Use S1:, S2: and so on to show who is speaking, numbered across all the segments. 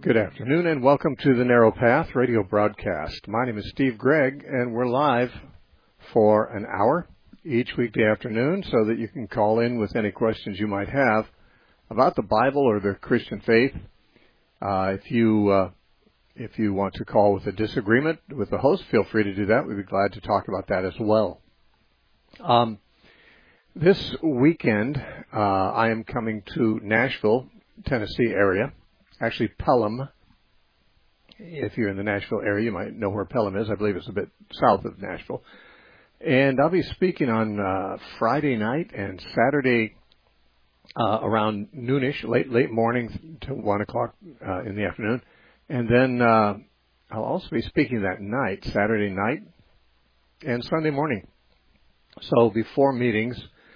S1: Good afternoon and welcome to the Narrow Path radio broadcast. My name is Steve Gregg and we're live for an hour each weekday afternoon so that you can call in with any questions you might have about the Bible or the Christian faith. If you want to call with a disagreement with the host, feel free to do that. We'd be glad to talk about that as well. This weekend, I am coming to Nashville, Tennessee area. Actually, Pelham. If you're in the Nashville area, you might know where Pelham is. I believe it's a bit south of Nashville. And I'll be speaking on Friday night and Saturday around noonish, late morning to 1 o'clock in the afternoon. And then I'll also be speaking that night, Saturday night and Sunday morning. So before meetings,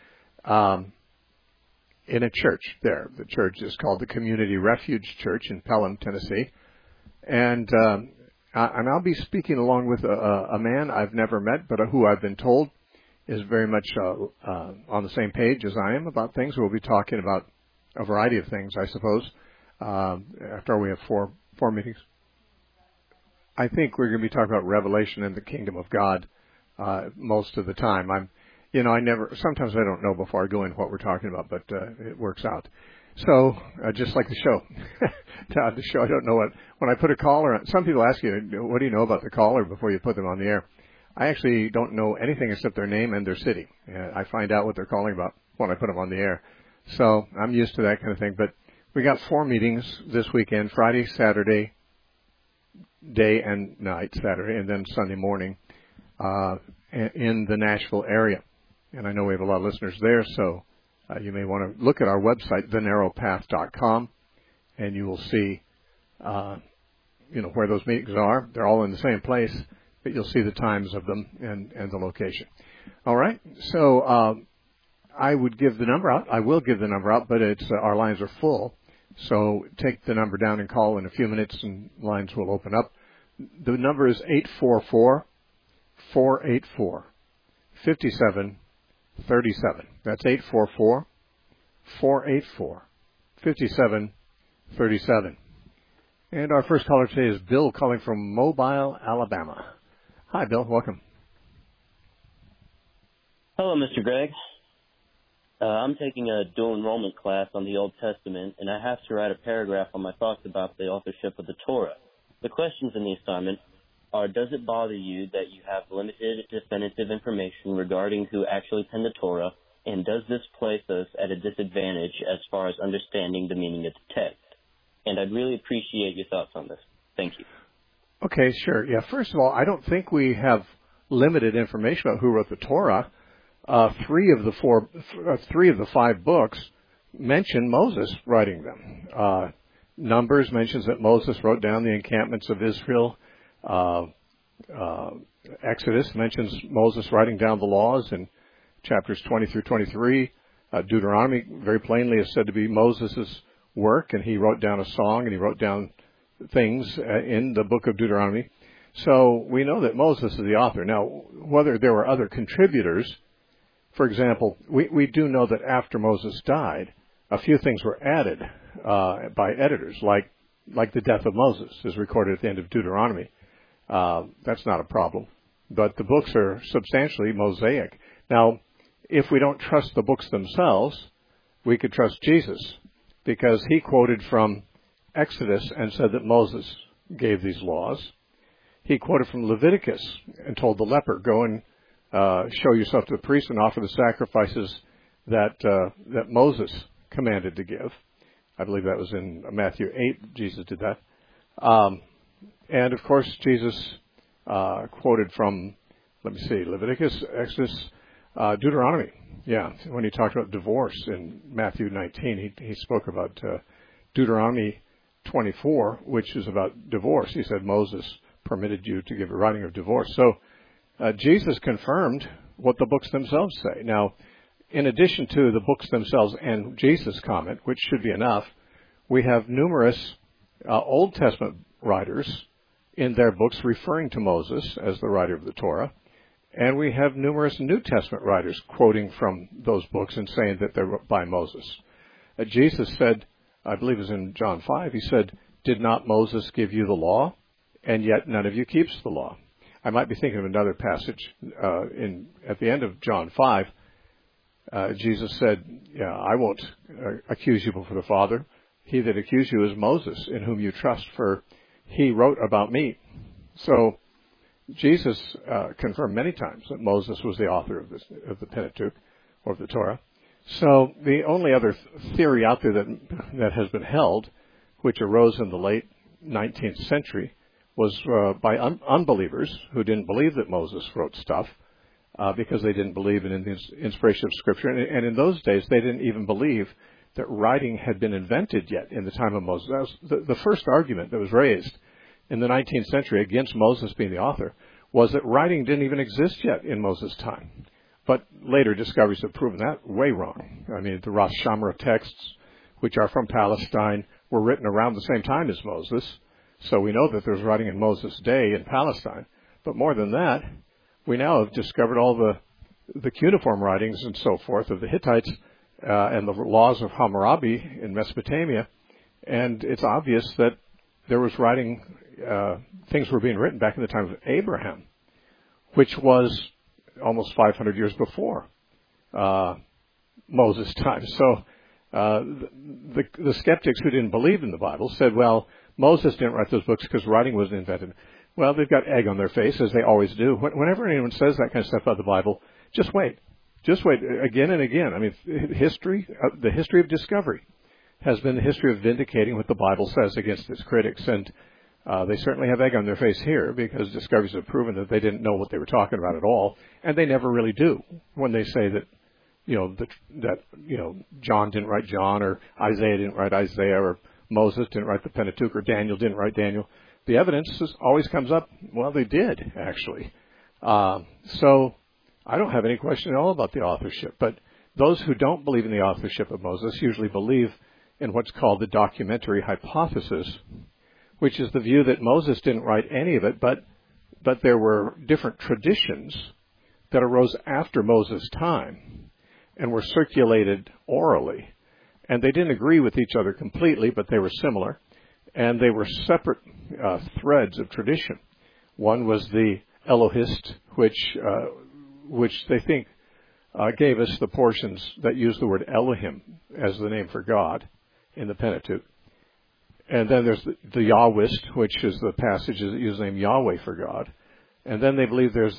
S1: in a church there. The church is called the Community Refuge Church in Pelham, Tennessee. And I'll be speaking along with a man I've never met, but who I've been told is very much on the same page as I am about things. We'll be talking about a variety of things, I suppose, after we have four meetings. I think we're going to be talking about Revelation and the Kingdom of God most of the time. Sometimes I don't know before I go in what we're talking about, but it works out. So, just like the show. The show, I don't know when I put a caller on, some people ask you, what do you know about the caller before you put them on the air? I actually don't know anything except their name and their city. I find out what they're calling about when I put them on the air. So, I'm used to that kind of thing. But we got 4 meetings this weekend, Friday, Saturday, day and night, Saturday, and then Sunday morning, in the Nashville area. And I know we have a lot of listeners there, so you may want to look at our website, thenarrowpath.com, and you will see, where those meetings are. They're all in the same place, but you'll see the times of them and the location. All right. So I would give the number out. I will give the number out, but our lines are full. So take the number down and call in a few minutes, and lines will open up. The number is 844-484-5737. That's 844-484-5737. And our first caller today is Bill calling from Mobile, Alabama. Hi, Bill. Welcome.
S2: Hello, Mr. Gregg. I'm taking a dual enrollment class on the Old Testament, and I have to write a paragraph on my thoughts about the authorship of the Torah. The questions in the assignment are, does it bother you that you have limited definitive information regarding who actually penned the Torah, and does this place us at a disadvantage as far as understanding the meaning of the text? And I'd really appreciate your thoughts on this. Thank you.
S1: Okay, sure. Yeah, first of all, I don't think we have limited information about who wrote the Torah. 3 of the 5 books mention Moses writing them. Numbers mentions that Moses wrote down the encampments of Israel. Exodus mentions Moses writing down the laws in chapters 20 through 23. Deuteronomy very plainly is said to be Moses' work, and he wrote down a song and he wrote down things in the book of Deuteronomy. So we know that Moses is the author. Now, whether there were other contributors, for example, we do know that after Moses died, a few things were added by editors, like the death of Moses is recorded at the end of Deuteronomy. That's not a problem. But the books are substantially Mosaic. Now, if we don't trust the books themselves, we could trust Jesus, because he quoted from Exodus and said that Moses gave these laws. He quoted from Leviticus and told the leper, go and show yourself to the priest and offer the sacrifices that Moses commanded to give. I believe that was in Matthew 8, Jesus did that. And, of course, Jesus quoted from, Leviticus, Exodus, Deuteronomy. Yeah, when he talked about divorce in Matthew 19, he spoke about Deuteronomy 24, which is about divorce. He said Moses permitted you to give a writing of divorce. So Jesus confirmed what the books themselves say. Now, in addition to the books themselves and Jesus' comment, which should be enough, we have numerous Old Testament writers in their books referring to Moses as the writer of the Torah. And we have numerous New Testament writers quoting from those books and saying that they're by Moses. Jesus said, I believe it was in John 5, he said, did not Moses give you the law? And yet none of you keeps the law. I might be thinking of another passage at the end of John 5. Jesus said, I won't accuse you before the Father. He that accused you is Moses, in whom you trust, for he wrote about me. So Jesus confirmed many times that Moses was the author of the Pentateuch, or of the Torah. So the only other theory out there that has been held, which arose in the late 19th century, was by unbelievers who didn't believe that Moses wrote stuff, because they didn't believe in the inspiration of Scripture. And in those days, they didn't even believe that writing had been invented yet in the time of Moses. That was the first argument that was raised in the 19th century against Moses being the author, was that writing didn't even exist yet in Moses' time. But later discoveries have proven that way wrong. I mean, the Ras Shamra texts, which are from Palestine, were written around the same time as Moses. So we know that there's writing in Moses' day in Palestine. But more than that, we now have discovered all the cuneiform writings and so forth of the Hittites and the laws of Hammurabi in Mesopotamia. And it's obvious that there was writing, things were being written back in the time of Abraham, which was almost 500 years before Moses' time. So the skeptics who didn't believe in the Bible said, well, Moses didn't write those books because writing wasn't invented. Well, they've got egg on their face, as they always do. Whenever anyone says that kind of stuff about the Bible, just wait. Just wait again and again. I mean, the history of discovery has been the history of vindicating what the Bible says against its critics. And they certainly have egg on their face here, because discoveries have proven that they didn't know what they were talking about at all. And they never really do when they say that, John didn't write John, or Isaiah didn't write Isaiah, or Moses didn't write the Pentateuch, or Daniel didn't write Daniel. The evidence always comes up, well, they did, actually. So I don't have any question at all about the authorship. But those who don't believe in the authorship of Moses usually believe in what's called the documentary hypothesis, which is the view that Moses didn't write any of it, but there were different traditions that arose after Moses' time and were circulated orally. And they didn't agree with each other completely, but they were similar. And they were separate threads of tradition. One was the Elohist, which they think gave us the portions that use the word Elohim as the name for God in the Pentateuch. And then there's the Yahwist, which is the passages that use the name Yahweh for God. And then they believe there's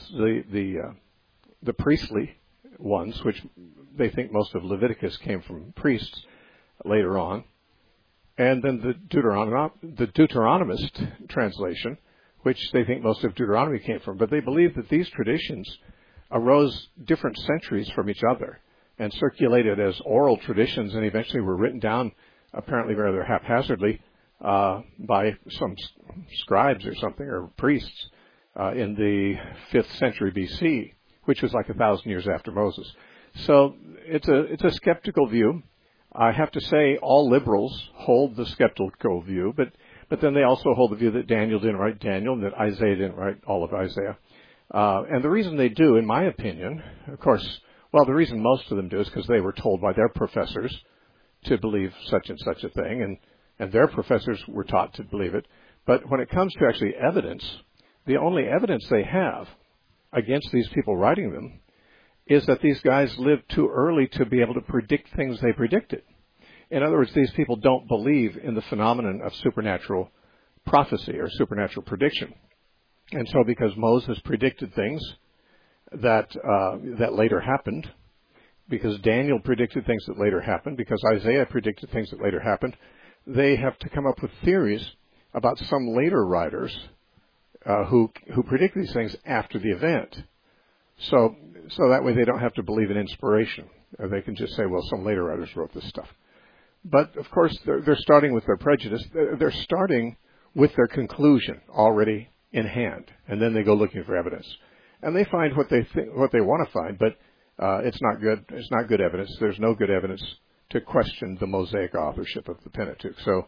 S1: the priestly ones, which they think most of Leviticus came from priests later on. And then the Deuteronomist translation, which they think most of Deuteronomy came from. But they believe that these traditions arose different centuries from each other and circulated as oral traditions, and eventually were written down, apparently rather haphazardly, by some scribes or something, or priests, in the 5th century BC, which was like 1,000 years after Moses. So it's a skeptical view. I have to say all liberals hold the skeptical view, but then they also hold the view that Daniel didn't write Daniel and that Isaiah didn't write all of Isaiah. And the reason they do, in my opinion, of course, the reason most of them do is because they were told by their professors to believe such and such a thing, and their professors were taught to believe it. But when it comes to actually evidence, the only evidence they have against these people writing them is that these guys lived too early to be able to predict things they predicted. In other words, these people don't believe in the phenomenon of supernatural prophecy or supernatural prediction. And so because Moses predicted things that later happened, because Daniel predicted things that later happened, because Isaiah predicted things that later happened, they have to come up with theories about some later writers who predict these things after the event. So that way they don't have to believe in inspiration. They can just say, well, some later writers wrote this stuff. But, of course, they're starting with their prejudice. They're starting with their conclusion already in hand, and then they go looking for evidence. And they find what they want to find, but it's not good. It's not good evidence. There's no good evidence to question the Mosaic authorship of the Pentateuch. So,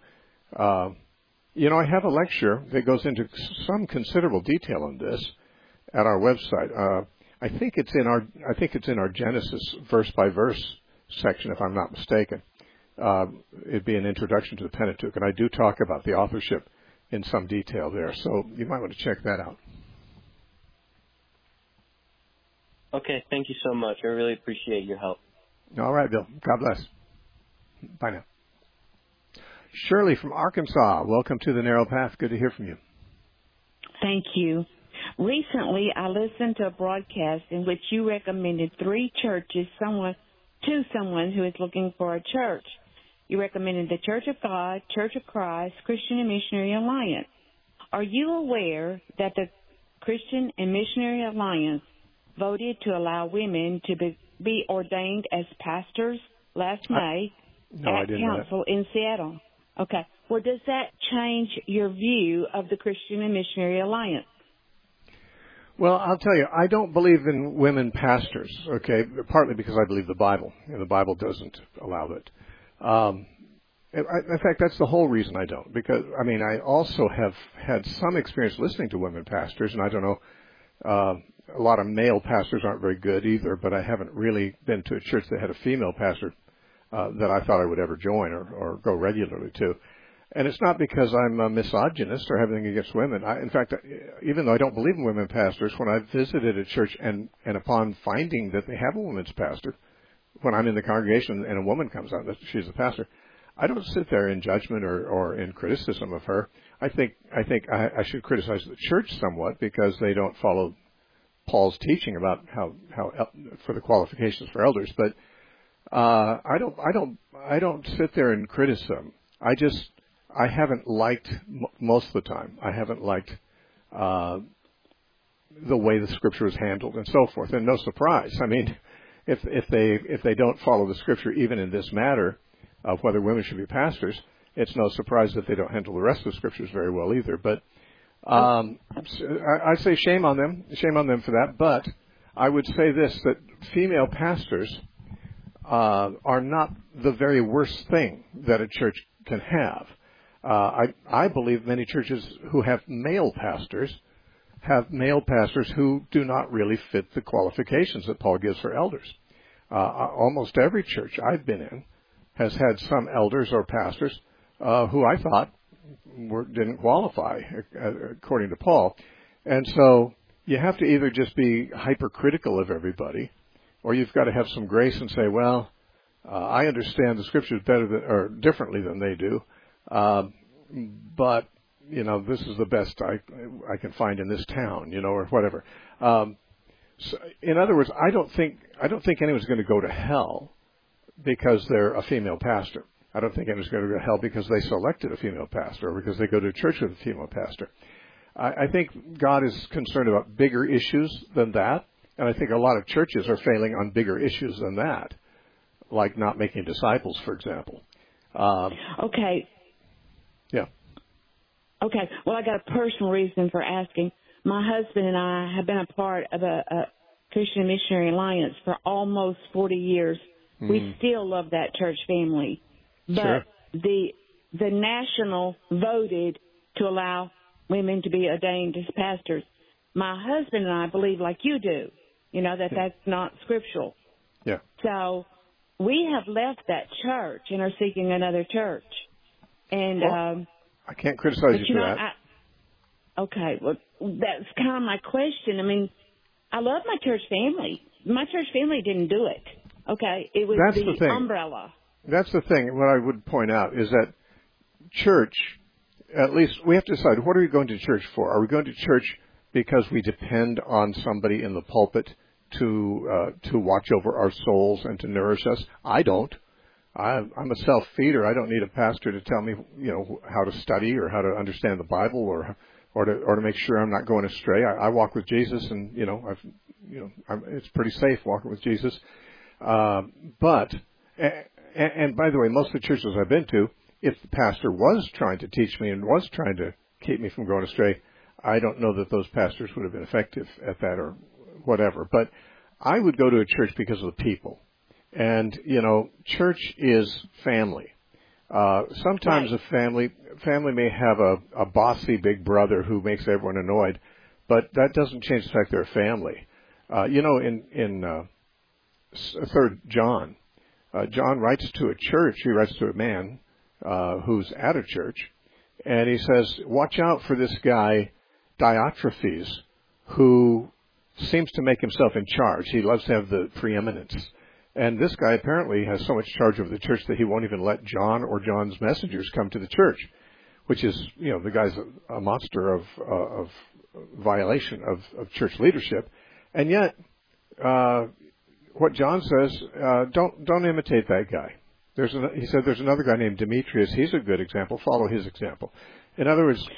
S1: I have a lecture that goes into some considerable detail on this at our website. I think it's in our Genesis verse by verse section, if I'm not mistaken. it'd be an introduction to the Pentateuch, and I do talk about the authorship in some detail there. So you might want to check that out.
S2: Okay, thank you so much. I really appreciate your help.
S1: All right, Bill. God bless. Bye now. Shirley from Arkansas, welcome to the Narrow Path. Good to hear from you.
S3: Thank you. Recently, I listened to a broadcast in which you recommended 3 churches to someone who is looking for a church. You recommended the Church of God, Church of Christ, Christian and Missionary Alliance. Are you aware that the Christian and Missionary Alliance voted to allow women to be ordained as pastors last May at council in Seattle? Okay. Well, does that change your view of the Christian and Missionary Alliance?
S1: Well, I'll tell you, I don't believe in women pastors, okay, partly because I believe the Bible, and the Bible doesn't allow it. In fact, that's the whole reason I don't, because, I mean, I also have had some experience listening to women pastors, and I don't know, a lot of male pastors aren't very good either, but I haven't really been to a church that had a female pastor that I thought I would ever join or go regularly to. And it's not because I'm a misogynist or have anything against women. In fact, even though I don't believe in women pastors, when I visited a church and upon finding that they have a women's pastor, when I'm in the congregation and a woman comes out that she's the pastor, I don't sit there in judgment or in criticism of her. I think I should criticize the church somewhat because they don't follow Paul's teaching about how for the qualifications for elders. But I don't sit there in criticism. I haven't liked, most of the time, I haven't liked the way the Scripture is handled and so forth. And no surprise. I mean, if they don't follow the Scripture even in this matter of whether women should be pastors, it's no surprise that they don't handle the rest of the Scriptures very well either. But I say shame on them for that. But I would say this, that female pastors are not the very worst thing that a church can have. I believe many churches who have male pastors who do not really fit the qualifications that Paul gives for elders. Almost every church I've been in has had some elders or pastors who I thought didn't qualify according to Paul. And so you have to either just be hypercritical of everybody, or you've got to have some grace and say, well, I understand the Scriptures differently than they do. But, you know, this is the best I can find in this town, you know, or whatever. So in other words, I don't think anyone's going to go to hell because they're a female pastor. I don't think anyone's going to go to hell because they selected a female pastor or because they go to a church with a female pastor. I think God is concerned about bigger issues than that, and I think a lot of churches are failing on bigger issues than that, like not making disciples, for example.
S3: Okay.
S1: Yeah.
S3: Okay. Well, I got a personal reason for asking. My husband and I have been a part of a Christian Missionary Alliance for almost 40 years. We still love that church family. But
S1: sure.
S3: the national voted to allow women to be ordained as pastors. My husband and I believe like you do, you know, that's not scriptural.
S1: Yeah.
S3: So we have left that church and are seeking another church. And
S1: I can't criticize you for that.
S3: Okay, well, that's kind of my question. I mean, I love my church family. My church family didn't do it. Okay, it was the umbrella.
S1: That's the thing. What I would point out is that church, at least we have to decide, what are we going to church for? Are we going to church because we depend on somebody in the pulpit to watch over our souls and to nourish us? I don't. I'm a self-feeder. I don't need a pastor to tell me, you know, how to study or how to understand the Bible or to make sure I'm not going astray. I walk with Jesus, and it's pretty safe walking with Jesus. But by the way, most of the churches I've been to, if the pastor was trying to teach me and was trying to keep me from going astray, I don't know that those pastors would have been effective at that or whatever. But I would go to a church because of the people. And, you know, church is family. Sometimes a family may have a bossy big brother who makes everyone annoyed, but that doesn't change the fact they're a family. In 3 John, John writes to a church. He writes to a man who's at a church, and he says, watch out for this guy, Diotrephes, who seems to make himself in charge. He loves to have the preeminence. And this guy apparently has so much charge over the church that he won't even let John or John's messengers come to the church, which is, the guy's a monster of violation of church leadership. And yet, what John says, don't imitate that guy. He said there's another guy named Demetrius. He's a good example. Follow his example. In other words,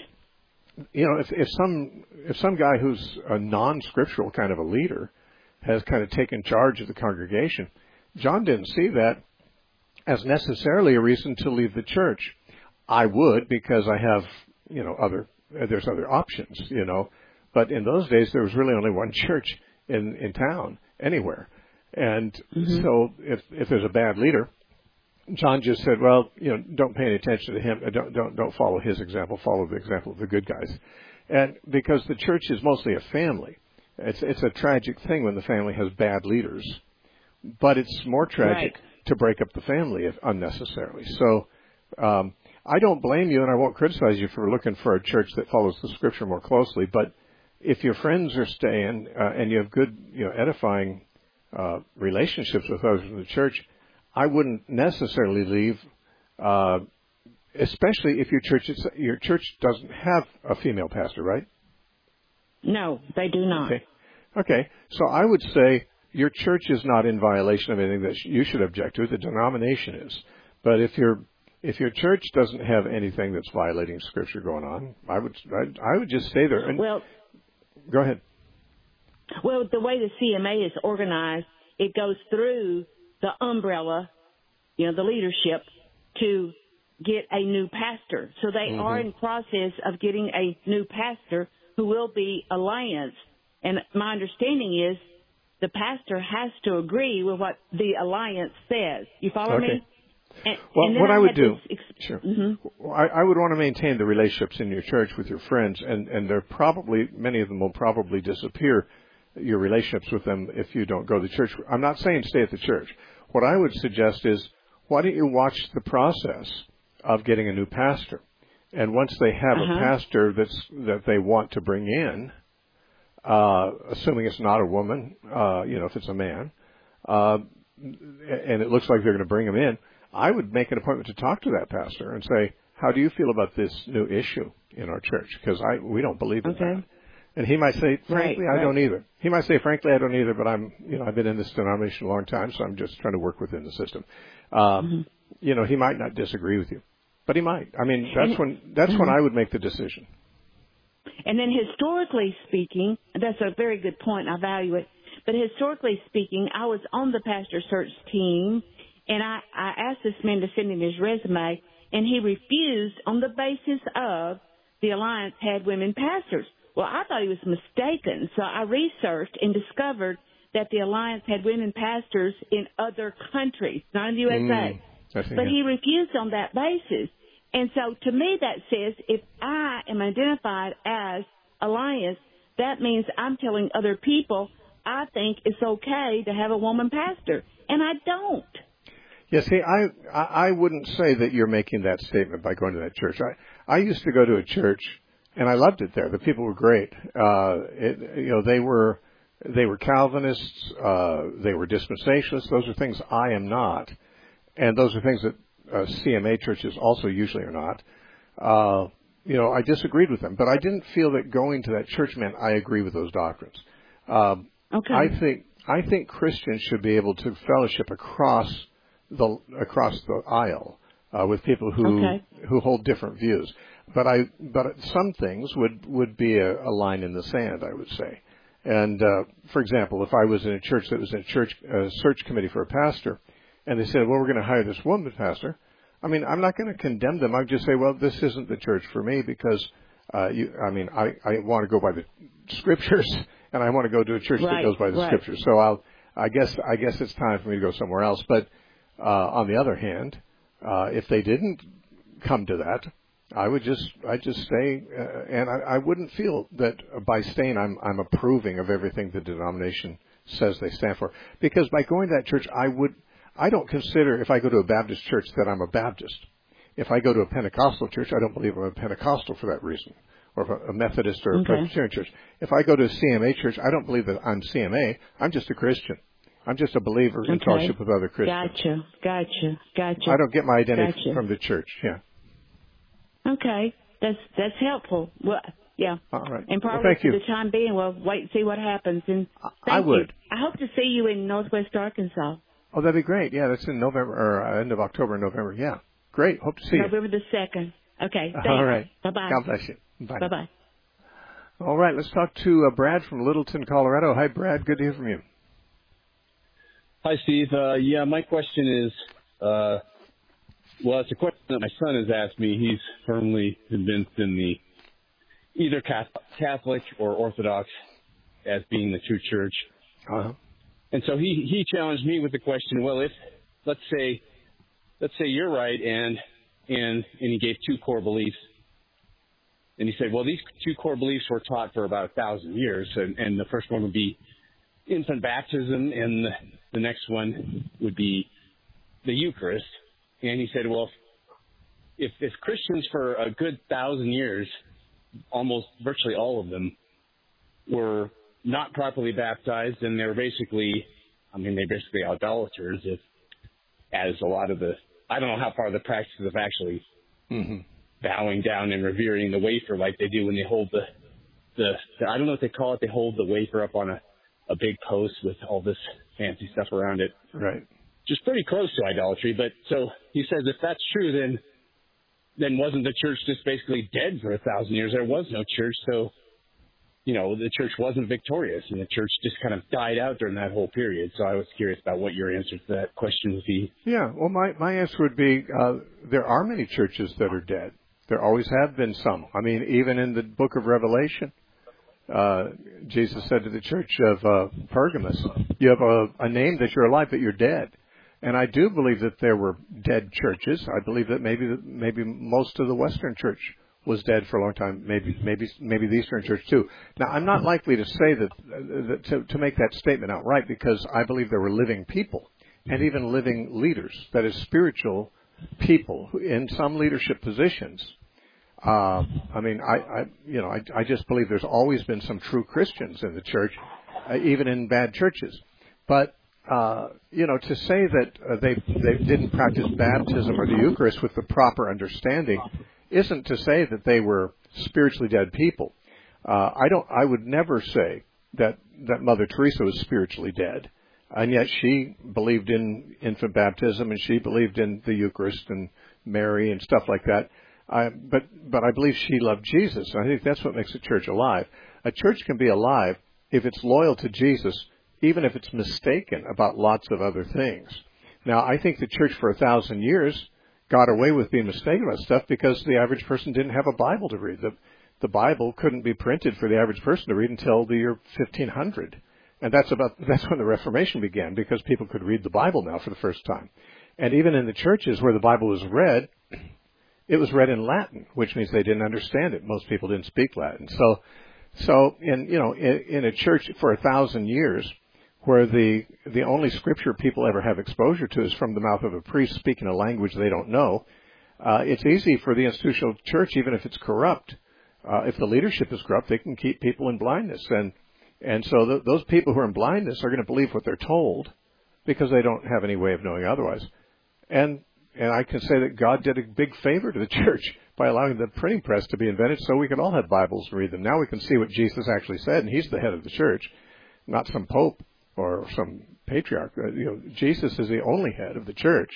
S1: if some guy who's a non-scriptural kind of a leader has kind of taken charge of the congregation, John didn't see that as necessarily a reason to leave the church. I would, because I have, there's other options, But in those days, there was really only one church in town, anywhere. And so if there's a bad leader, John just said, well, don't pay any attention to him. Don't follow his example. Follow the example of the good guys. And because the church is mostly a family, it's a tragic thing when the family has bad leaders. But it's more tragic to break up the family if unnecessarily. So I don't blame you, and I won't criticize you for looking for a church that follows the Scripture more closely. But if your friends are staying and you have good, edifying relationships with others in the church, I wouldn't necessarily leave, especially if your church doesn't have a female pastor, right?
S3: No, they do not.
S1: Okay. So I would say your church is not in violation of anything that you should object to. The denomination is. But if your church doesn't have anything that's violating Scripture going on, I would just stay there. And go ahead.
S3: Well, the way the CMA is organized, it goes through the umbrella, the leadership, to get a new pastor. So they are in process of getting a new pastor who will be Alliance. And my understanding is the pastor has to agree with what the Alliance says. You follow me?
S1: What I would do, sure. I would want to maintain the relationships in your church with your friends, and many of them will probably disappear, your relationships with them, if you don't go to the church. I'm not saying stay at the church. What I would suggest is, why don't you watch the process of getting a new pastor? And once they have a pastor that they want to bring in, assuming it's not a woman, if it's a man, and it looks like they're going to bring him in, I would make an appointment to talk to that pastor and say, how do you feel about this new issue in our church? Because we don't believe in that. And he might say, frankly, I don't either. He might say, frankly, I don't either, but I've been in this denomination a long time, so I'm just trying to work within the system. He might not disagree with you, but he might. I mean, that's when I would make the decision.
S3: And then historically speaking, that's a very good point. I value it. But historically speaking, I was on the pastor search team, and I asked this man to send in his resume, and he refused on the basis of the Alliance had women pastors. Well, I thought he was mistaken, so I researched and discovered that the Alliance had women pastors in other countries, not in the USA. But he refused on that basis. And so to me that says if I am identified as Alliance, that means I'm telling other people I think it's okay to have a woman pastor, and I don't.
S1: Yeah, see, I wouldn't say that you're making that statement by going to that church. I used to go to a church, and I loved it there. The people were great. They were Calvinists. They were dispensationalists. Those are things I am not, and those are things that CMA churches also usually are not. I disagreed with them, but I didn't feel that going to that church meant I agree with those doctrines.
S3: Okay.
S1: I think Christians should be able to fellowship across the aisle with people who hold different views. But some things would be a line in the sand, I would say. And for example, if I was in a church that was in a search committee for a pastor, and they said, well, we're going to hire this woman pastor, I mean, I'm not going to condemn them. I'd just say, well, this isn't the church for me because I want to go by the Scriptures, and I want to go to a church that goes by the Scriptures. So I guess it's time for me to go somewhere else. But on the other hand, if they didn't come to that, I'd just stay, and I wouldn't feel that by staying I'm approving of everything the denomination says they stand for. Because by going to that church, I don't consider, if I go to a Baptist church, that I'm a Baptist. If I go to a Pentecostal church, I don't believe I'm a Pentecostal for that reason, or a Methodist or a Presbyterian church. If I go to a CMA church, I don't believe that I'm CMA. I'm just a Christian. I'm just a believer in fellowship with other Christians.
S3: Gotcha.
S1: I don't get my identity from the church. Yeah.
S3: Okay, that's helpful. Well, yeah.
S1: All right.
S3: And probably
S1: thank you.
S3: for the time being, we'll wait and see what happens. And
S1: I would.
S3: You. I hope to see you in Northwest Arkansas.
S1: Oh, that'd be great. Yeah, that's in November or end of October, November. Yeah, great. Hope to see you.
S3: November the 2nd. Okay. Thanks.
S1: All right.
S3: Bye-bye.
S1: God bless you. Bye.
S3: Bye-bye.
S1: All right. Let's talk to Brad from Littleton, Colorado. Hi, Brad. Good to hear from you.
S4: Hi, Steve. My question is, it's a question that my son has asked me. He's firmly convinced in the either Catholic or Orthodox as being the true church.
S1: Uh-huh.
S4: And so he challenged me with the question, well, if, let's say you're right, and he gave two core beliefs. And he said, well, these two core beliefs were taught for about 1,000 years, and the first one would be infant baptism, and the next one would be the Eucharist. And he said, well, if Christians for a good 1,000 years, almost virtually all of them, were not properly baptized, and they're basically idolaters, as a lot of I don't know how far the practices of actually bowing down and revering the wafer like they do when they hold the I don't know what they call it, they hold the wafer up on a big post with all this fancy stuff around it.
S1: Right.
S4: Just pretty close to idolatry. But so he says if that's true, then wasn't the church just basically dead for 1,000 years? There was no church, so the church wasn't victorious, and the church just kind of died out during that whole period. So I was curious about what your answer to that question would be.
S1: Yeah, well, my answer would be there are many churches that are dead. There always have been some. I mean, even in the book of Revelation, Jesus said to the church of Pergamos, you have a name that you're alive, but you're dead. And I do believe that there were dead churches. I believe that maybe most of the Western church was dead for a long time. Maybe the Eastern church too. Now, I'm not likely to say that to make that statement outright, because I believe there were living people and even living leaders, that is, spiritual people in some leadership positions. I just believe there's always been some true Christians in the church, even in bad churches. But to say that they didn't practice baptism or the Eucharist with the proper understanding isn't to say that they were spiritually dead people. I would never say that Mother Teresa was spiritually dead, and yet she believed in infant baptism and she believed in the Eucharist and Mary and stuff like that. But I believe she loved Jesus. I think that's what makes a church alive. A church can be alive if it's loyal to Jesus, even if it's mistaken about lots of other things. Now, I think the church for 1,000 years got away with being mistaken about stuff because the average person didn't have a Bible to read. The Bible couldn't be printed for the average person to read until the year 1500. And that's when the Reformation began, because people could read the Bible now for the first time. And even in the churches where the Bible was read, it was read in Latin, which means they didn't understand it. Most people didn't speak Latin. So in a church for 1,000 years, where the only scripture people ever have exposure to is from the mouth of a priest speaking a language they don't know, it's easy for the institutional church, even if it's corrupt, if the leadership is corrupt, they can keep people in blindness. And so those people who are in blindness are going to believe what they're told because they don't have any way of knowing otherwise. And I can say that God did a big favor to the church by allowing the printing press to be invented so we could all have Bibles and read them. Now we can see what Jesus actually said, and he's the head of the church, not some pope or some patriarch. Jesus is the only head of the church.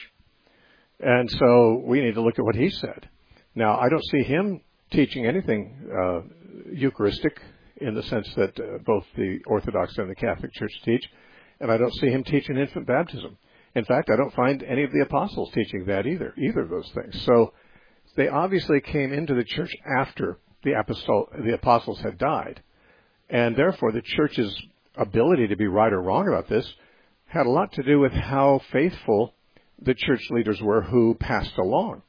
S1: And so we need to look at what he said. Now, I don't see him teaching anything Eucharistic in the sense that both the Orthodox and the Catholic Church teach, and I don't see him teaching infant baptism. In fact, I don't find any of the apostles teaching that either of those things. So they obviously came into the church after the apostles had died, and therefore the church's ability to be right or wrong about this had a lot to do with how faithful the church leaders were who passed along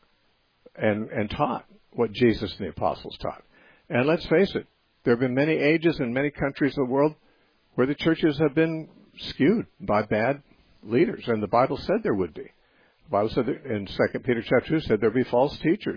S1: and taught what Jesus and the apostles taught. And let's face it, there have been many ages in many countries of the world where the churches have been skewed by bad leaders, and the Bible said there would be. The Bible said that in 2 Peter chapter 2 said there'd be false teachers.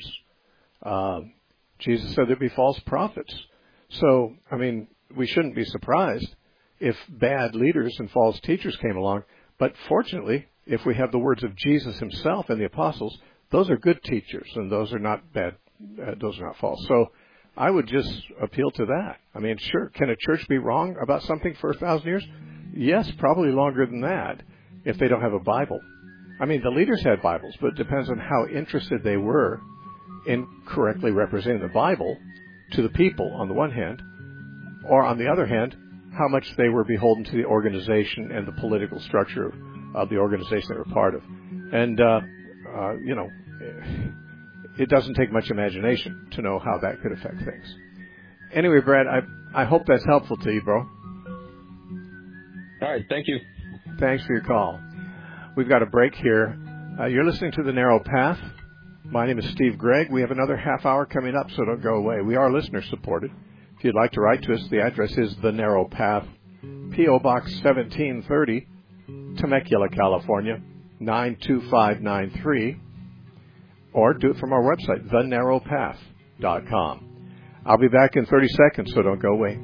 S1: Jesus said there'd be false prophets. So, I mean, we shouldn't be surprised if bad leaders and false teachers came along. But fortunately, if we have the words of Jesus himself and the apostles, those are good teachers, and those are not bad. Those are not false. So I would just appeal to that. I mean, sure, can a church be wrong about something for 1,000 years? Yes, probably longer than that if they don't have a Bible. I mean, the leaders had Bibles, but it depends on how interested they were in correctly representing the Bible to the people on the one hand, or on the other hand, how much they were beholden to the organization and the political structure of the organization they were part of. And, it doesn't take much imagination to know how that could affect things. Anyway, Brad, I hope that's helpful to you, bro.
S4: All right, thank you.
S1: Thanks for your call. We've got a break here. You're listening to The Narrow Path. My name is Steve Gregg. We have another half hour coming up, so don't go away. We are listener-supported. If you'd like to write to us, the address is The Narrow Path, P.O. Box 1730, Temecula, California, 92593. Or do it from our website, thenarrowpath.com. I'll be back in 30 seconds, so don't go away.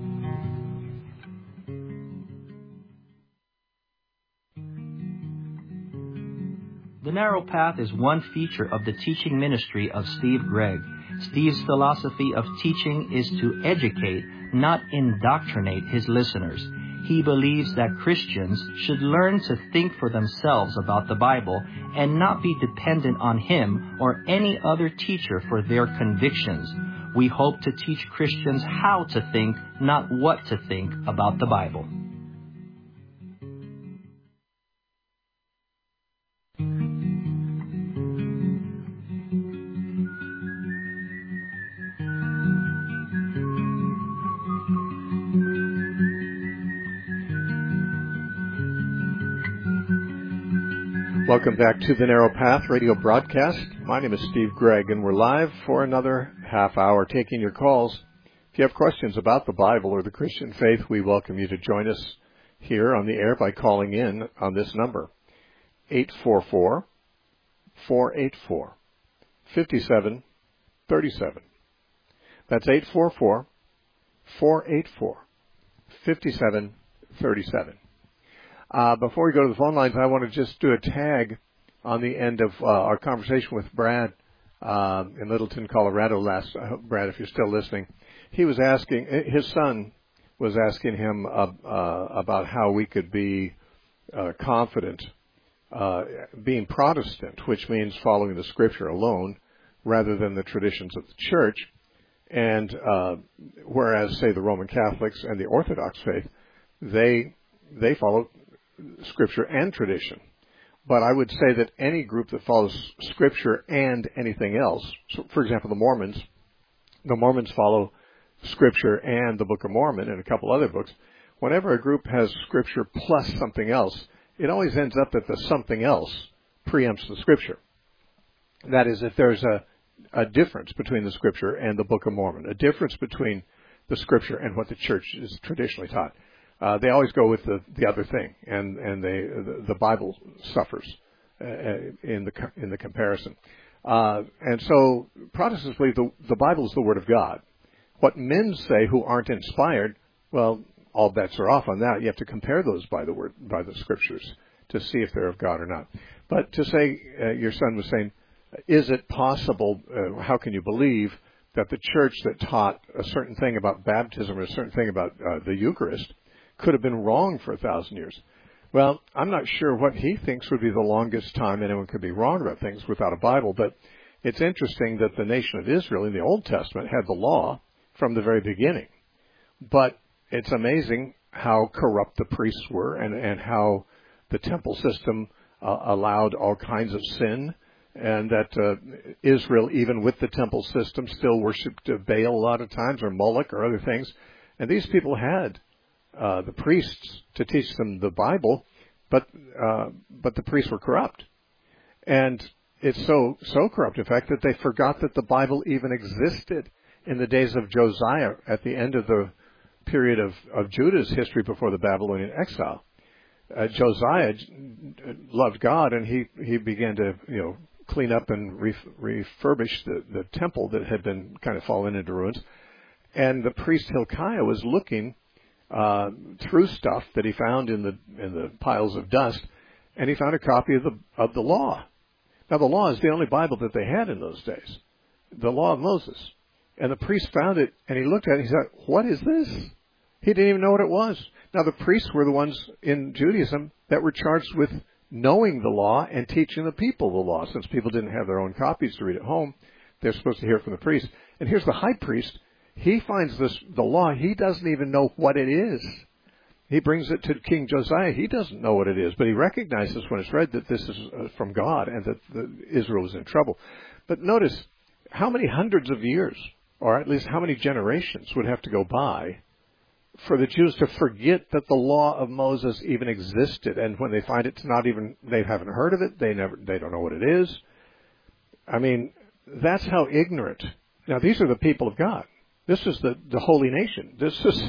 S5: The Narrow Path is one feature of the teaching ministry of Steve Gregg. Steve's philosophy of teaching is to educate, not indoctrinate his listeners. He believes that Christians should learn to think for themselves about the Bible and not be dependent on him or any other teacher for their convictions. We hope to teach Christians how to think, not what to think about the Bible.
S1: Welcome back to the Narrow Path radio broadcast. My name is Steve Gregg, and we're live for another half hour taking your calls. If you have questions about the Bible or the Christian faith, we welcome you to join us here on the air by calling in on this number, 844-484-5737. That's 844-484-5737. Before we go to the phone lines, I want to just do a tag on the end of our conversation with Brad in Littleton, Colorado last. Brad, if you're still listening, he was asking, his son was asking him about how we could be confident being Protestant, which means following the Scripture alone rather than the traditions of the church. And whereas, say, the Roman Catholics and the Orthodox faith, they follow Scripture and tradition. But I would say that any group that follows Scripture and anything else, so for example, the Mormons follow Scripture and the Book of Mormon and a couple other books. Whenever a group has Scripture plus something else, it always ends up that the something else preempts the Scripture. That is, if there's a difference between the Scripture and the Book of Mormon, a difference between the Scripture and what the church is traditionally taught, they always go with the other thing, and the Bible suffers in the comparison. And so Protestants believe the Bible is the Word of God. What men say who aren't inspired, well, all bets are off on that. You have to compare those by the Scriptures to see if they're of God or not. But to say, your son was saying, is it possible? How can you believe that the church that taught a certain thing about baptism or a certain thing about the Eucharist could have been wrong for 1,000 years? Well, I'm not sure what he thinks would be the longest time anyone could be wrong about things without a Bible, but it's interesting that the nation of Israel in the Old Testament had the law from the very beginning. But it's amazing how corrupt the priests were and how the temple system allowed all kinds of sin, and that Israel, even with the temple system, still worshipped Baal a lot of times, or Moloch or other things. And these people had the priests to teach them the Bible, but the priests were corrupt. And it's so corrupt, in fact, that they forgot that the Bible even existed in the days of Josiah at the end of the period of Judah's history before the Babylonian exile. Josiah loved God, and he began to clean up and refurbish the temple that had been kind of fallen into ruins. And the priest Hilkiah was looking through stuff that he found in the piles of dust, and he found a copy of the law. Now, the law is the only Bible that they had in those days, the law of Moses. And the priest found it, and he looked at it, and he said, "What is this?" He didn't even know what it was. Now, the priests were the ones in Judaism that were charged with knowing the law and teaching the people the law. Since people didn't have their own copies to read at home, they're supposed to hear from the priest. And here's the high priest. He finds the law. He doesn't even know what it is. He brings it to King Josiah. He doesn't know what it is, but he recognizes when it's read that this is from God and that Israel is in trouble. But notice how many hundreds of years, or at least how many generations, would have to go by for the Jews to forget that the law of Moses even existed. And when they find it's not even, they haven't heard of it. They don't know what it is. I mean, that's how ignorant. Now, these are the people of God. This is the holy nation. This is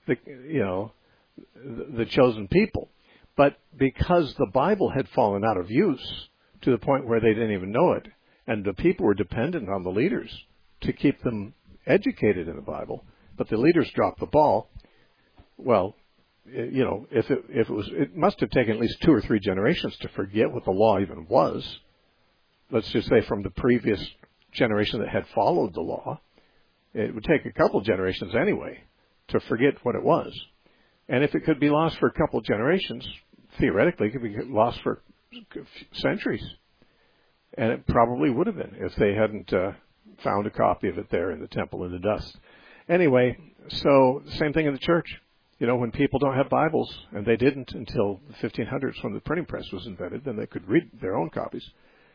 S1: the chosen people. But because the Bible had fallen out of use to the point where they didn't even know it, and the people were dependent on the leaders to keep them educated in the Bible, but the leaders dropped the ball. Well, if it was, it must have taken at least 2 or 3 generations to forget what the law even was. Let's just say from the previous generation that had followed the law. It would take a couple generations anyway to forget what it was. And if it could be lost for a couple of generations, theoretically, it could be lost for centuries. And it probably would have been if they hadn't found a copy of it there in the temple in the dust. Anyway, so same thing in the church. When people don't have Bibles, and they didn't until the 1500s when the printing press was invented, then they could read their own copies.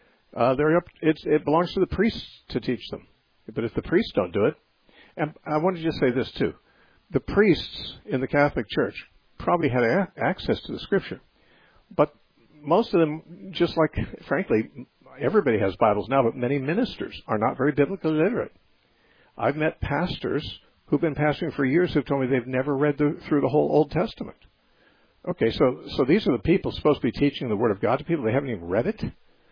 S1: It belongs to the priests to teach them. But if the priests don't do it, and I want to just say this too, the priests in the Catholic Church probably had access to the Scripture, but most of them, just like, frankly, everybody has Bibles now, but many ministers are not very biblically literate. I've met pastors who've been pastoring for years who've told me they've never read through the whole Old Testament. Okay, so these are the people supposed to be teaching the Word of God to people. They haven't even read it.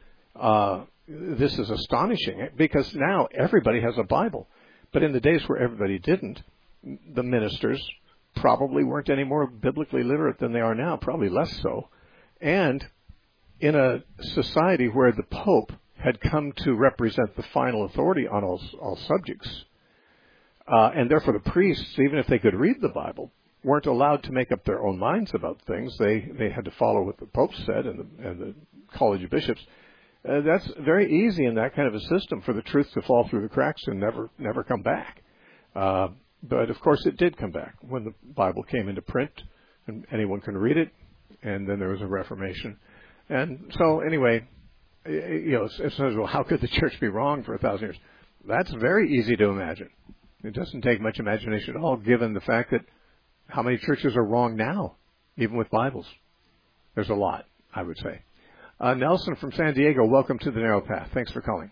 S1: This is astonishing because now everybody has a Bible. But in the days where everybody didn't, the ministers probably weren't any more biblically literate than they are now, probably less so. And in a society where the Pope had come to represent the final authority on all subjects, and therefore the priests, even if they could read the Bible, weren't allowed to make up their own minds about things. They had to follow what the Pope said and the College of Bishops. That's very easy in that kind of a system for the truth to fall through the cracks and never come back. But of course it did come back when the Bible came into print and anyone can read it, and then there was a Reformation. And so anyway, it says, well, how could the church be wrong for 1,000 years? That's very easy to imagine. It doesn't take much imagination at all, given the fact that how many churches are wrong now, even with Bibles? There's a lot, I would say. Nelson from San Diego, welcome to the Narrow Path. Thanks for calling.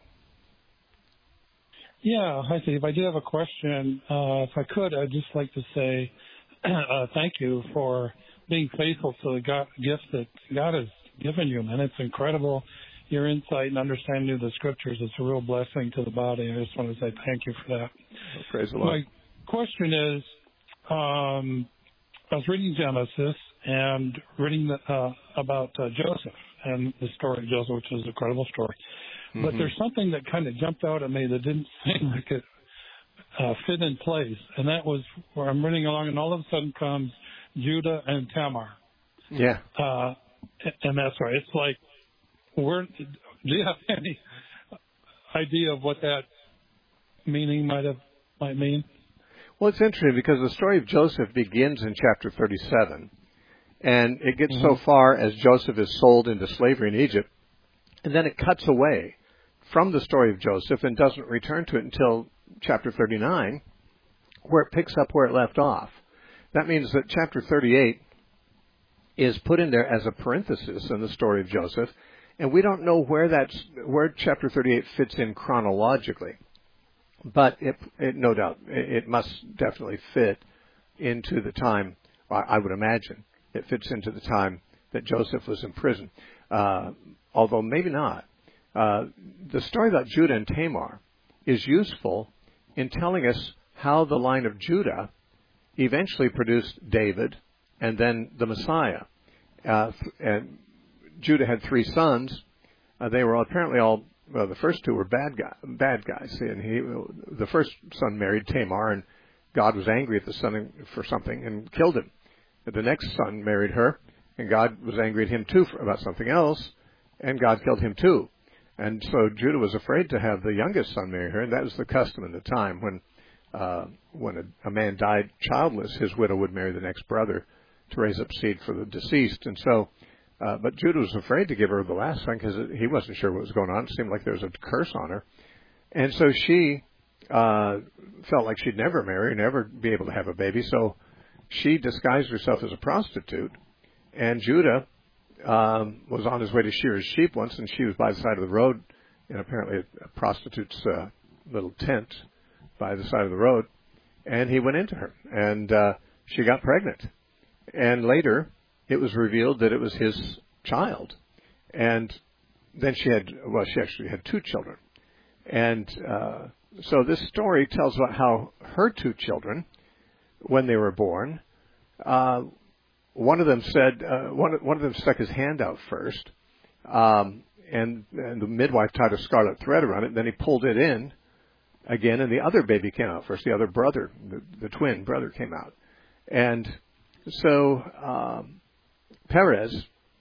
S6: Yeah, hi, Steve. I do have a question. If I could, I'd just like to say thank you for being faithful to the gift that God has given you, man. It's incredible. Your insight and understanding of the Scriptures is a real blessing to the body. I just want to say thank you for that.
S1: Well, praise the Lord.
S6: My question is, I was reading Genesis and reading about Joseph and the story of Joseph, which is an incredible story. Mm-hmm. But there's something that kind of jumped out at me that didn't seem like it fit in place, and that was where I'm reading along, and all of a sudden comes Judah and Tamar.
S1: Yeah.
S6: And that's right. It's like, do you have any idea of what that meaning might mean?
S1: Well, it's interesting because the story of Joseph begins in chapter 37, and it gets so far as Joseph is sold into slavery in Egypt, and then it cuts away from the story of Joseph and doesn't return to it until chapter 39, where it picks up where it left off. That means that chapter 38 is put in there as a parenthesis in the story of Joseph, and we don't know where chapter 38 fits in chronologically. But it no doubt, it must definitely fit into the time, I would imagine, it fits into the time that Joseph was in prison. Although maybe not. The story about Judah and Tamar is useful in telling us how the line of Judah eventually produced David and then the Messiah. And Judah had 3 sons. They were apparently all, well, the first 2 were bad guys. And the first son married Tamar, and God was angry at the son for something and killed him. The next son married her, and God was angry at him too about something else, and God killed him too. And so Judah was afraid to have the youngest son marry her, and that was the custom at the time. When a man died childless, his widow would marry the next brother to raise up seed for the deceased. And so, but Judah was afraid to give her the last son because he wasn't sure what was going on. It seemed like there was a curse on her. And so she felt like she'd never marry, never be able to have a baby. So she disguised herself as a prostitute. And Judah was on his way to shear his sheep once, and she was by the side of the road in apparently a prostitute's little tent by the side of the road. And he went into her, and she got pregnant. And later, it was revealed that it was his child. And then she actually had 2 children. And so this story tells about how her 2 children, when they were born, one of them said, one of them stuck his hand out first, and the midwife tied a scarlet thread around it, and then he pulled it in again, and the other baby came out first. The other brother, the twin brother, came out. And so Perez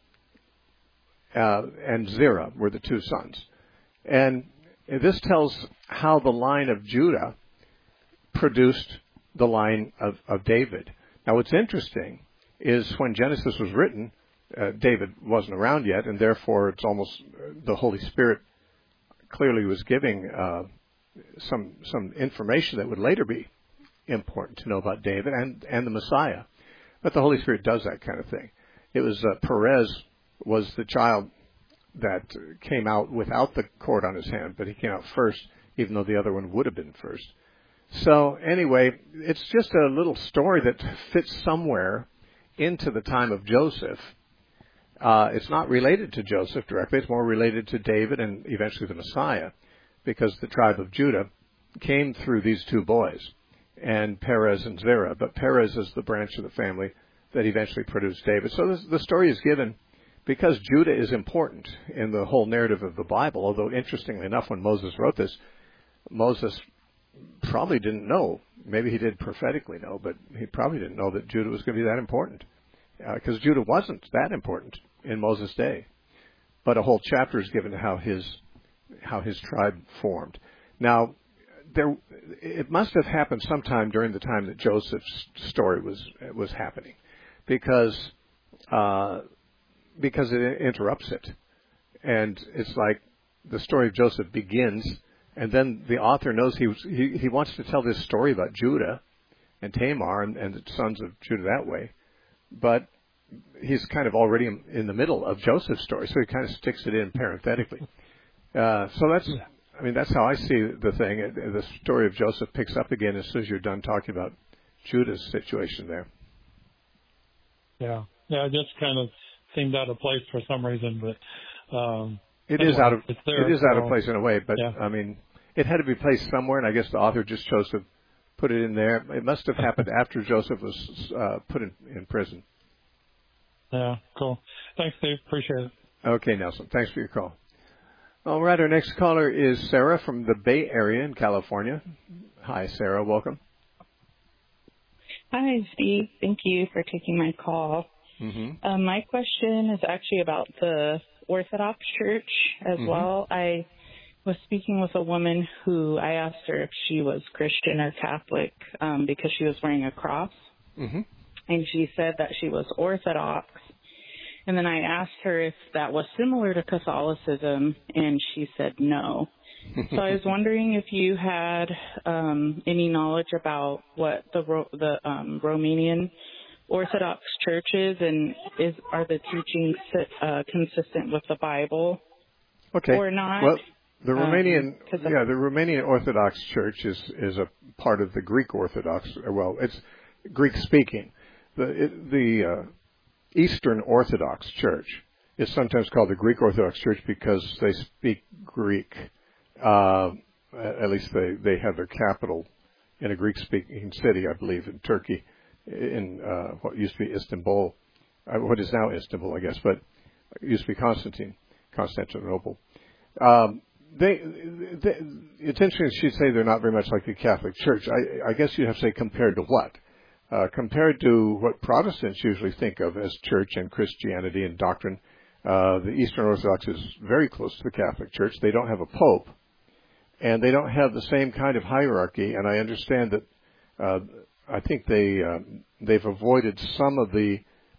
S1: and Zerah were the 2 sons. And this tells how the line of Judah produced the line of David. Now, what's interesting is when Genesis was written, David wasn't around yet, and therefore it's almost the Holy Spirit clearly was giving some information that would later be important to know about David and the Messiah. But the Holy Spirit does that kind of thing. It was Perez was the child that came out without the cord on his hand, but he came out first, even though the other one would have been first. So anyway, it's just a little story that fits somewhere into the time of Joseph. It's not related to Joseph directly. It's more related to David and eventually the Messiah, because the tribe of Judah came through these 2 boys, and Perez and Zerah. But Perez is the branch of the family that eventually produced David. So the story is given because Judah is important in the whole narrative of the Bible, although interestingly enough, when Moses wrote this, Moses probably didn't know. Maybe he did prophetically know, but he probably didn't know that Judah was going to be that important, because Judah wasn't that important in Moses' day. But a whole chapter is given to how his tribe formed. Now, it must have happened sometime during the time that Joseph's story was happening, because it interrupts it, and it's like the story of Joseph begins. And then the author knows he wants to tell this story about Judah and Tamar and the sons of Judah that way. But he's kind of already in the middle of Joseph's story, so he kind of sticks it in parenthetically. So that's how I see the thing. The story of Joseph picks up again as soon as you're done talking about Judah's situation there.
S6: Yeah, it just kind of seemed out of place for some reason, but
S1: It is out of place in a way, but yeah. I mean, it had to be placed somewhere, and I guess the author just chose to put it in there. It must have happened after Joseph was put in prison.
S6: Yeah, cool. Thanks, Steve. Appreciate it.
S1: Okay, Nelson. Thanks for your call. All right, our next caller is Sarah from the Bay Area in California. Hi, Sarah. Welcome.
S7: Hi, Steve. Thank you for taking my call.
S1: Mm-hmm.
S7: My question is actually about the Orthodox Church as well. I was speaking with a woman who I asked her if she was Christian or Catholic because she was wearing a cross.
S1: Mm-hmm.
S7: And she said that she was Orthodox. And then I asked her if that was similar to Catholicism, and she said no. So I was wondering if you had any knowledge about what the Romanian Orthodox Church is, and are the teachings consistent with the Bible or not?
S1: Well, the Romanian Orthodox Church is a part of the Greek Orthodox. Well, it's Greek speaking. The Eastern Orthodox Church is sometimes called the Greek Orthodox Church because they speak Greek. At least they have their capital in a Greek-speaking city, I believe, in Turkey, in what used to be Istanbul, what is now Istanbul, I guess, but it used to be Constantinople. It's interesting she'd say they're not very much like the Catholic Church. I guess you'd have to say compared to what? Compared to what Protestants usually think of as church and Christianity and doctrine, the Eastern Orthodox is very close to the Catholic Church. They don't have a pope, and they don't have the same kind of hierarchy. And I understand that I think they've avoided some of the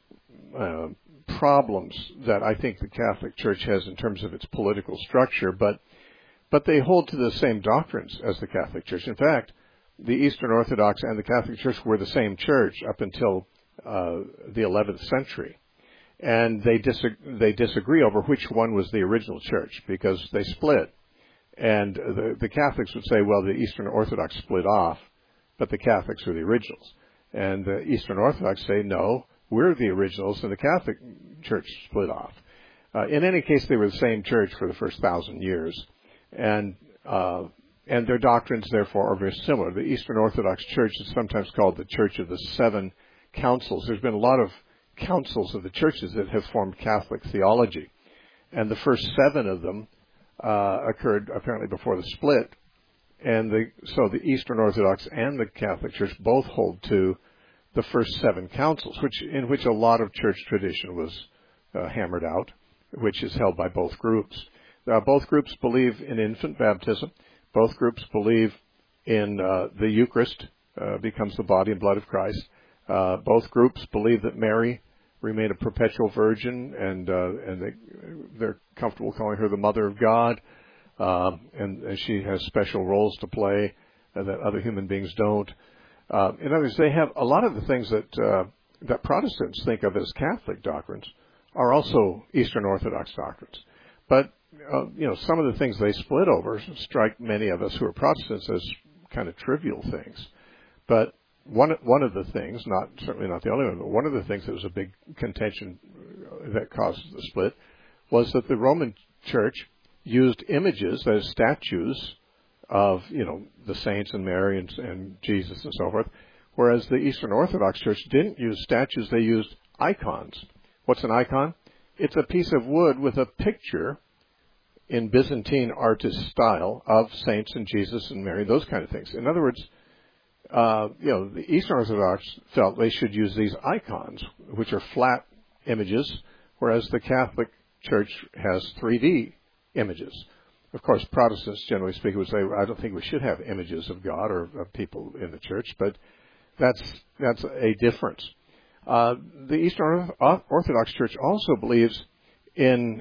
S1: problems that I think the Catholic Church has in terms of its political structure, but they hold to the same doctrines as the Catholic Church. In fact, the Eastern Orthodox and the Catholic Church were the same church up until the 11th century. And they disagree over which one was the original church because they split. And the Catholics would say, well, the Eastern Orthodox split off, but the Catholics are the originals. And the Eastern Orthodox say, no, we're the originals, and the Catholic Church split off. In any case, they were the same church for the first 1,000 years. And their doctrines, therefore, are very similar. The Eastern Orthodox Church is sometimes called the Church of the Seven Councils. There's been a lot of councils of the churches that have formed Catholic theology. And the first 7 of them occurred apparently before the split. And so the Eastern Orthodox and the Catholic Church both hold to the first 7 councils, in which a lot of church tradition was hammered out, which is held by both groups. Both groups believe in infant baptism. Both groups believe in the Eucharist becomes the body and blood of Christ. Both groups believe that Mary remained a perpetual virgin, and they're comfortable calling her the Mother of God, and she has special roles to play that other human beings don't. In other words, they have a lot of the things that Protestants think of as Catholic doctrines are also Eastern Orthodox doctrines. But some of the things they split over strike many of us who are Protestants as kind of trivial things. But one of the things, certainly not the only one, but one of the things that was a big contention that caused the split was that the Roman Church used images, that is, statues of the saints and Mary and Jesus and so forth, whereas the Eastern Orthodox Church didn't use statues; they used icons. What's an icon? It's a piece of wood with a picture in Byzantine artist style of saints and Jesus and Mary, those kind of things. In other words, the Eastern Orthodox felt they should use these icons, which are flat images, whereas the Catholic Church has 3D images. Of course, Protestants, generally speaking, would say, I don't think we should have images of God or of people in the church, but that's a difference. The Eastern Orthodox Church also believes in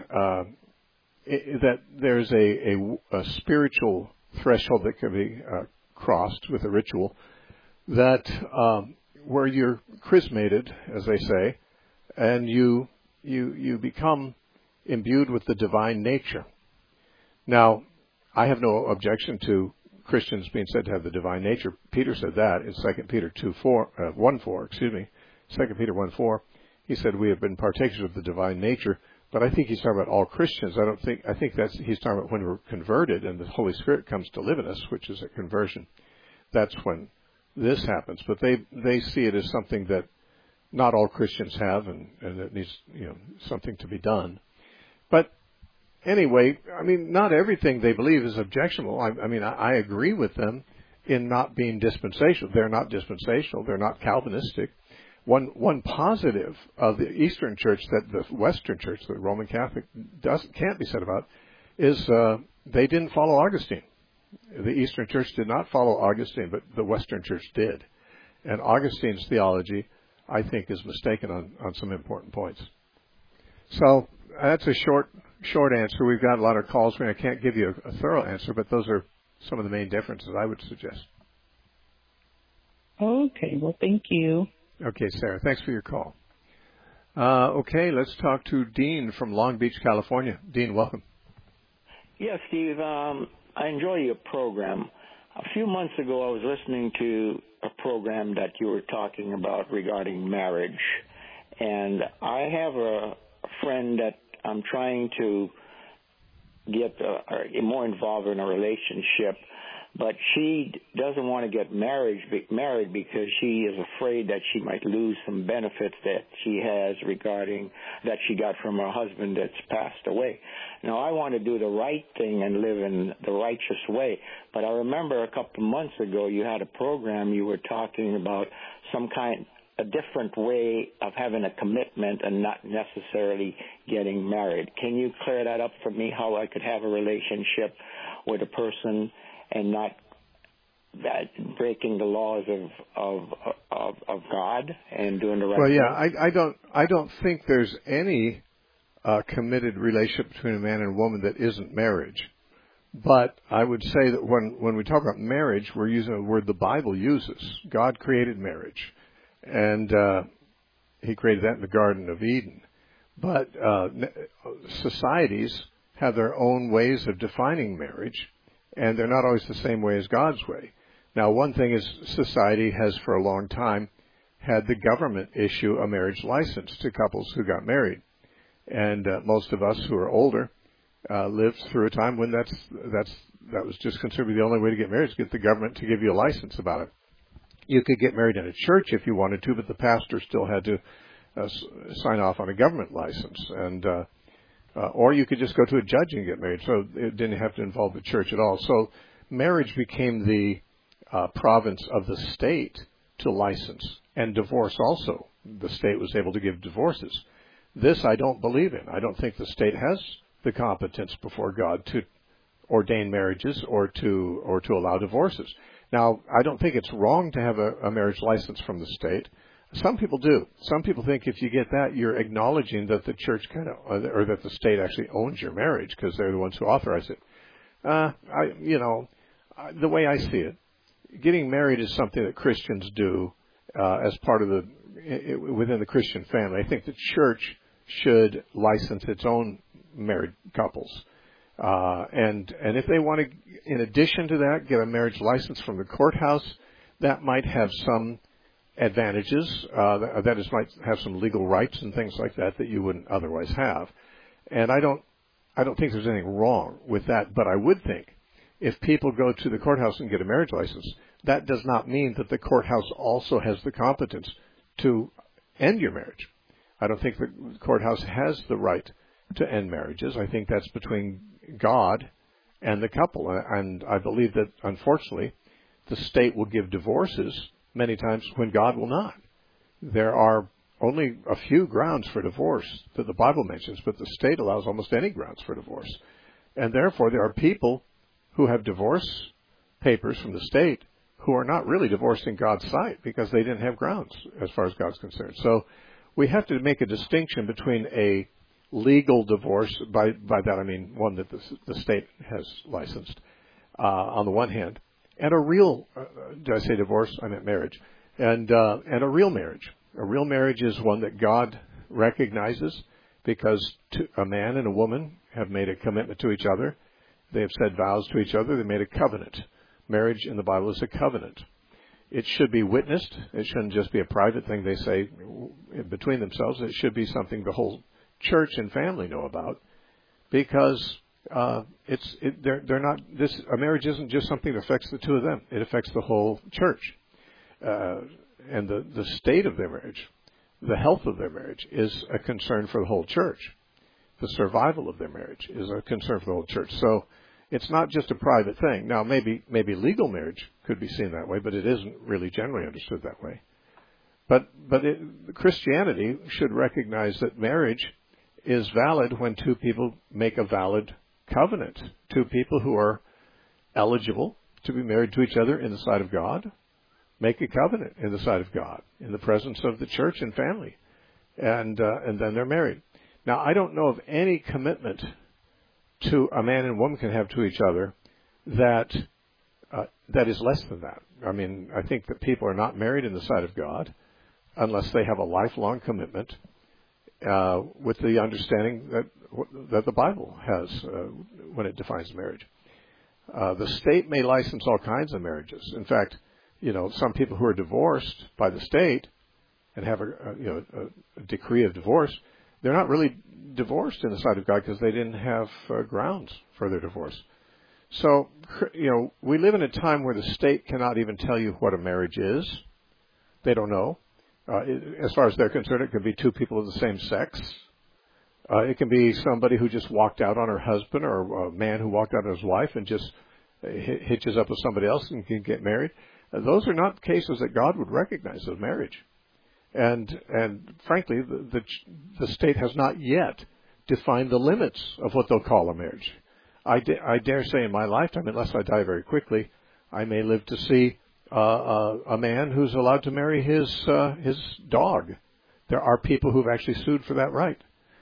S1: that there's a spiritual threshold that can be crossed with a ritual, that where you're chrismated, as they say, and you become imbued with the divine nature. Now, I have no objection to Christians being said to have the divine nature. Peter said that in 2 Peter 1:4. 2 Peter 1:4. He said we have been partakers of the divine nature. But I think he's talking about all Christians. I think he's talking about when we're converted and the Holy Spirit comes to live in us, which is a conversion. That's when this happens. But they see it as something that not all Christians have, and it needs something to be done. But anyway, I mean, not everything they believe is objectionable. I agree with them in not being dispensational. They're not dispensational. They're not Calvinistic. One positive of the Eastern Church that the Western Church, the Roman Catholic, can't be said about is they didn't follow Augustine. The Eastern Church did not follow Augustine, but the Western Church did. And Augustine's theology, I think, is mistaken on some important points. So that's a short answer. We've got a lot of calls. I can't give you a thorough answer, but those are some of the main differences I would suggest.
S7: Okay. Well, thank you.
S1: Okay, Sarah. Thanks for your call. Okay, let's talk to Dean from Long Beach, California. Dean, welcome.
S8: Yes, Steve. I enjoy your program. A few months ago, I was listening to a program that you were talking about regarding marriage, And I have a friend that I'm trying to get more involved in a relationship, but she doesn't want to get married because she is afraid that she might lose some benefits that she has regarding that she got from her husband that's passed away. Now, I want to do the right thing and live in the righteous way, but I remember a couple of months ago you had a program, you were talking about a different way of having a commitment and not necessarily getting married. Can you clear that up for me, how I could have a relationship with a person and not breaking the laws of God and doing the right thing?
S1: Well, yeah, I don't think there's any committed relationship between a man and a woman that isn't marriage. But I would say that when we talk about marriage, we're using a word the Bible uses. God created marriage. And he created that in the Garden of Eden. But societies have their own ways of defining marriage, and they're not always the same way as God's way. Now, one thing is society has for a long time had the government issue a marriage license to couples who got married. And most of us who are older lived through a time when that was just considered the only way to get married, is get the government to give you a license about it. You could get married in a church if you wanted to, but the pastor still had to sign off on a government license, and or you could just go to a judge and get married. So it didn't have to involve the church at all. So marriage became the province of the state to license, and divorce also. The state was able to give divorces. This I don't believe in. I don't think the state has the competence before God to ordain marriages or to allow divorces. Now, I don't think it's wrong to have a marriage license from the state. Some people do. Some people think if you get that, you're acknowledging that the church or that the state actually owns your marriage because they're the ones who authorize it. The way I see it, getting married is something that Christians do as part of within the Christian family. I think the church should license its own married couples. And if they want to, in addition to that, get a marriage license from the courthouse, that might have some advantages. That is, might have some legal rights and things like that you wouldn't otherwise have. And I don't think there's anything wrong with that. But I would think if people go to the courthouse and get a marriage license, that does not mean that the courthouse also has the competence to end your marriage. I don't think the courthouse has the right to end marriages. I think that's between God and the couple. And I believe that, unfortunately, the state will give divorces many times when God will not. There are only a few grounds for divorce that the Bible mentions, but the state allows almost any grounds for divorce. And therefore, there are people who have divorce papers from the state who are not really divorced in God's sight because they didn't have grounds as far as God's concerned. So we have to make a distinction between a legal divorce, by that I mean one that the state has licensed, on the one hand, and a real, did I say divorce? I meant marriage. And a real marriage. A real marriage is one that God recognizes because a man and a woman have made a commitment to each other. They have said vows to each other. They made a covenant. Marriage in the Bible is a covenant. It should be witnessed. It shouldn't just be a private thing they say between themselves. It should be something the whole church and family know about, because they're not. A marriage isn't just something that affects the two of them. It affects the whole church, and the state of their marriage, the health of their marriage is a concern for the whole church. The survival of their marriage is a concern for the whole church. So it's not just a private thing. Now, maybe legal marriage could be seen that way, but it isn't really generally understood that way. But Christianity should recognize that marriage is valid when two people make a valid covenant. Two people who are eligible to be married to each other in the sight of God make a covenant in the sight of God, in the presence of the church and family, and then they're married. Now, I don't know of any commitment to a man and woman can have to each other that is less than that. I mean, I think that people are not married in the sight of God unless they have a lifelong commitment with the understanding that the Bible has when it defines marriage. The state may license all kinds of marriages. In fact, some people who are divorced by the state and have a decree of divorce, they're not really divorced in the sight of God because they didn't have grounds for their divorce. So, we live in a time where the state cannot even tell you what a marriage is. They don't know. As far as they're concerned, it could be two people of the same sex. It can be somebody who just walked out on her husband, or a man who walked out on his wife and just hitches up with somebody else and can get married. Those are not cases that God would recognize as marriage. And frankly, the state has not yet defined the limits of what they'll call a marriage. I dare say in my lifetime, unless I die very quickly, I may live to see a man who's allowed to marry his dog. There are people who've actually sued for that right.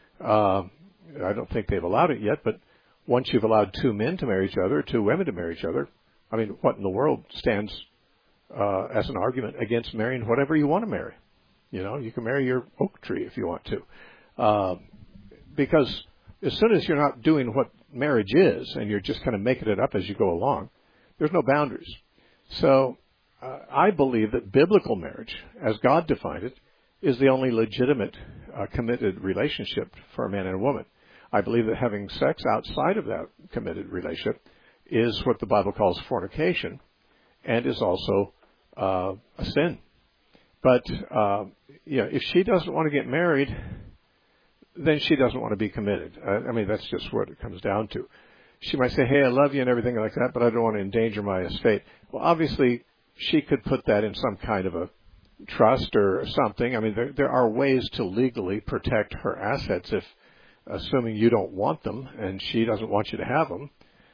S1: I don't think they've allowed it yet, but once you've allowed two men to marry each other, two women to marry each other, I mean, what in the world stands as an argument against marrying whatever you want to marry? You can marry your oak tree if you want to. Because as soon as you're not doing what marriage is and you're just kind of making it up as you go along, there's no boundaries. So I believe that biblical marriage, as God defined it, is the only legitimate committed relationship for a man and a woman. I believe that having sex outside of that committed relationship is what the Bible calls fornication and is also a sin. But, if she doesn't want to get married, then she doesn't want to be committed. I mean, that's just what it comes down to. She might say, hey, I love you and everything like that, but I don't want to endanger my estate. Well, obviously, she could put that in some kind of a trust or something. I mean, there are ways to legally protect her assets if, assuming you don't want them and she doesn't want you to have them.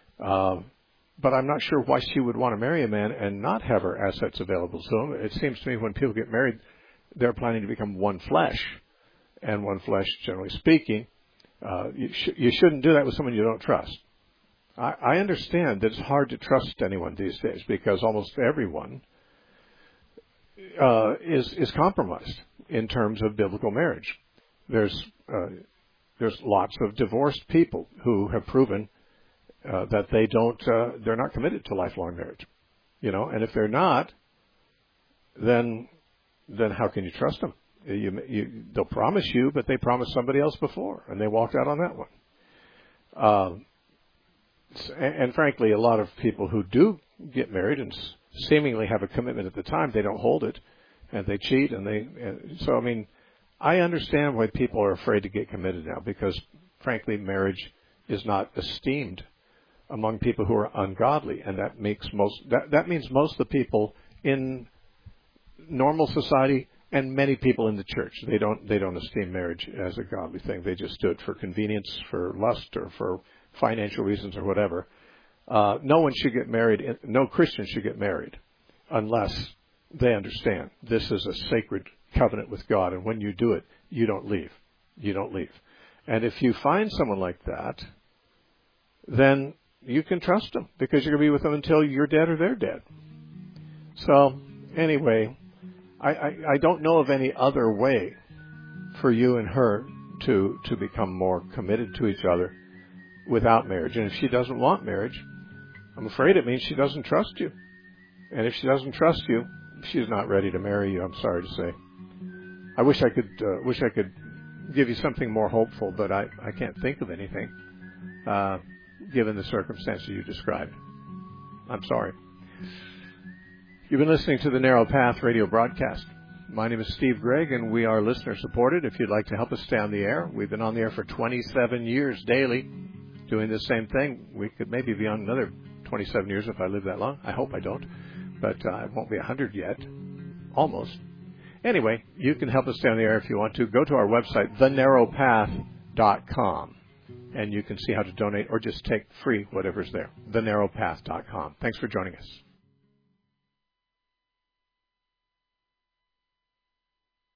S1: But I'm not sure why she would want to marry a man and not have her assets available to him. It seems to me when people get married, they're planning to become one flesh. And one flesh, generally speaking, you shouldn't do that with someone you don't trust. I understand that it's hard to trust anyone these days because almost everyone is compromised in terms of biblical marriage. There's lots of divorced people who have proven that they're not committed to lifelong marriage, and if they're not, then how can you trust them? They'll promise you, but they promised somebody else before, and they walked out on that one. And frankly, a lot of people who do get married and seemingly have a commitment at the time, they don't hold it, and they cheat, so I mean, I understand why people are afraid to get committed now, because frankly, marriage is not esteemed among people who are ungodly, and that means most of the people in normal society and many people in the church, they don't esteem marriage as a godly thing. They just do it for convenience, for lust, or for financial reasons, or whatever. No one should get married. No Christian should get married unless they understand this is a sacred covenant with God, and when you do it, you don't leave. You don't leave. And if you find someone like that, then you can trust them because you're going to be with them until you're dead or they're dead. So anyway, I don't know of any other way for you and her to become more committed to each other without marriage. And if she doesn't want marriage, I'm afraid it means she doesn't trust you. And if she doesn't trust you, she's not ready to marry you, I'm sorry to say. I wish I could give you something more hopeful, but I can't think of anything, given the circumstances you described. I'm sorry. You've been listening to the Narrow Path radio broadcast. My name is Steve Gregg, and we are listener-supported. If you'd like to help us stay on the air, we've been on the air for 27 years daily, doing the same thing. We could maybe be on another 27 years if I live that long. I hope I don't, but I won't be 100 yet. Almost. Anyway, you can help us stay on the air if you want to. Go to our website, thenarrowpath.com, and you can see how to donate or just take free whatever's there, thenarrowpath.com. Thanks for joining us.